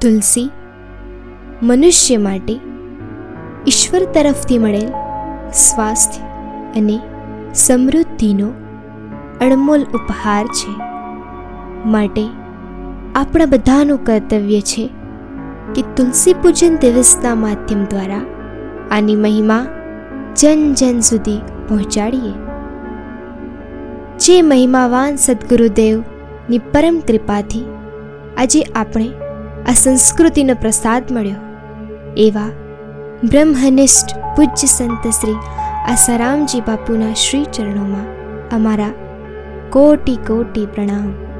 તુલસી મનુષ્ય માટે ઈશ્વર તરફથી મળેલ સ્વાસ્થ્ય અને સમૃદ્ધિનો અણમોલ ઉપહાર છે. માટે આપણા બધાનું કર્તવ્ય છે કે તુલસી પૂજન દિવસના માધ્યમ દ્વારા આની મહિમા જન જન સુધી પહોંચાડીએ. જે મહિમાવાન સદ્ગુરુદેવની પરમ કૃપાથી આજે આપણે આ સંસ્કૃતિનો પ્રસાદ મળ્યો, એવા બ્રહ્મનિષ્ઠ પૂજ્ય સંત શ્રી આસારામજી બાપુના શ્રી ચરણોમાં અમારા કોટી કોટી પ્રણામ.